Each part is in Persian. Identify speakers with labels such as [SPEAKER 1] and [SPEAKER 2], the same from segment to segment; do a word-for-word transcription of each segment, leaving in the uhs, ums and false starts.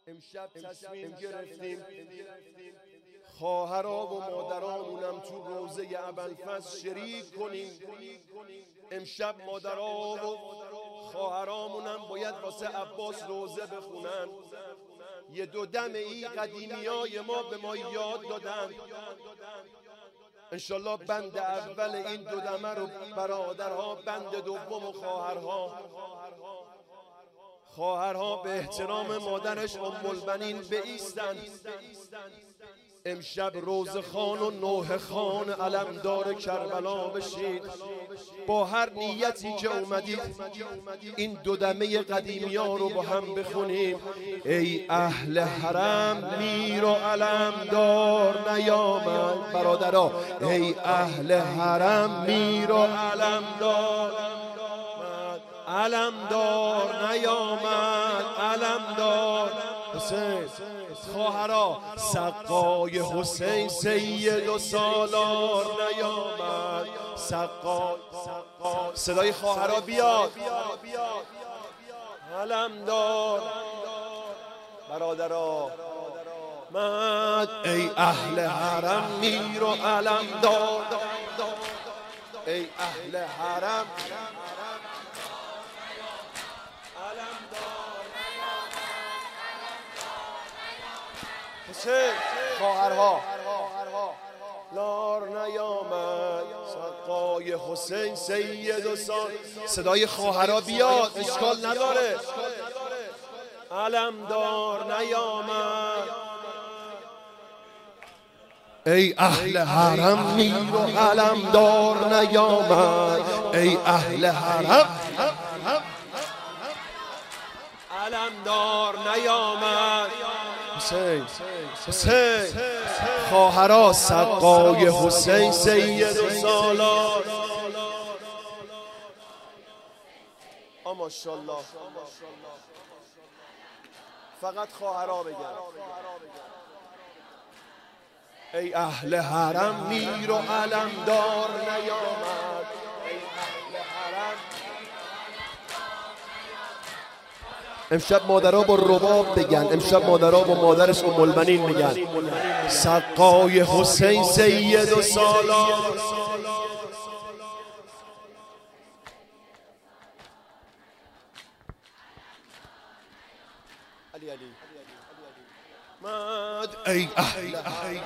[SPEAKER 1] امشب تصمیم گرفتیم خواهرها و مادرامونم تو روزه ابوالفضل شریک کنیم. امشب مادرها و خواهرامونم باید واسه عباس روزه بخونن. یه دو دمه ای قدیمیای ما به ما یاد دادن. انشالله بند اول این دو دمه رو برادرها، بند دوم و خواهرها خواهرها به احترام مادرش ام البنین بایستن. امشب روزه خان و نوحه خان علمدار کربلا بشید. با هر نیتی که اومدید این دو دمه قدیمی ها رو با هم بخونیم. ای اهل حرم میر و علمدار نیامد. برادرها ای اهل حرم میر و علمدار علمدار نیامد. علمدار حسین خواهرا سقای حسین سید و سالار نیامد. سقای صدای خواهرا بیاد. علمدار برادرها مد. ای اهل حرم میر و علمدار. ای اهل حرم حسین خواهرها لار نیامد. سقای حسین سید و سال. صدای خواهرها بیاد، اشکال نداره. علمدار نیامد. ای اهل حرم میر و علمدار نیامد. ای اهل حرم علمدار نیامد. حسین حسین خواهرها سقای حسین سید و سالار. ماشاءالله فقط خواهرها بگن. ای اهل حرم میر و علمدار نیامد. ای اهل حرم. امشب مادرها با رباب بگن. امشب مادرها با مادرش ام البنین میگن. سقای حسین سید و سالار. علی علی مد. ای اهل ای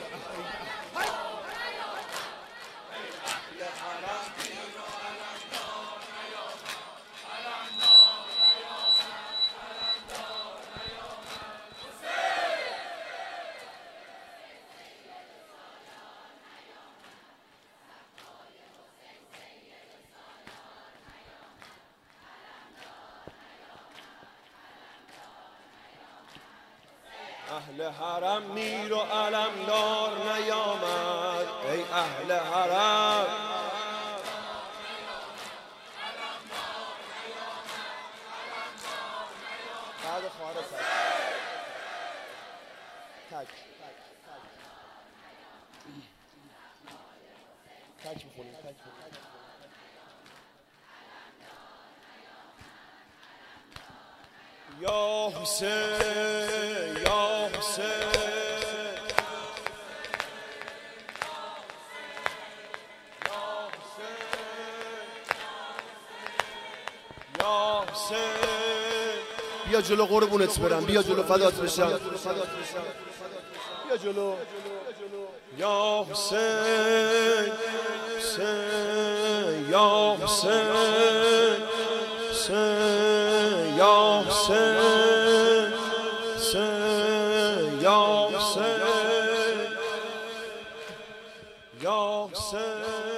[SPEAKER 1] اهل حرم میر و علمدار نیامد. ای اهل حرم بعد خواهر تک تک تک بخونیم. تک یا حسین یا حسین یا حسین. بیا جلو قربونت برم. بیا جلو فدات بشم. بیا جلو. یا حسین حسین یا حسین حسین یا حسین حسین یا حسین یا حسین.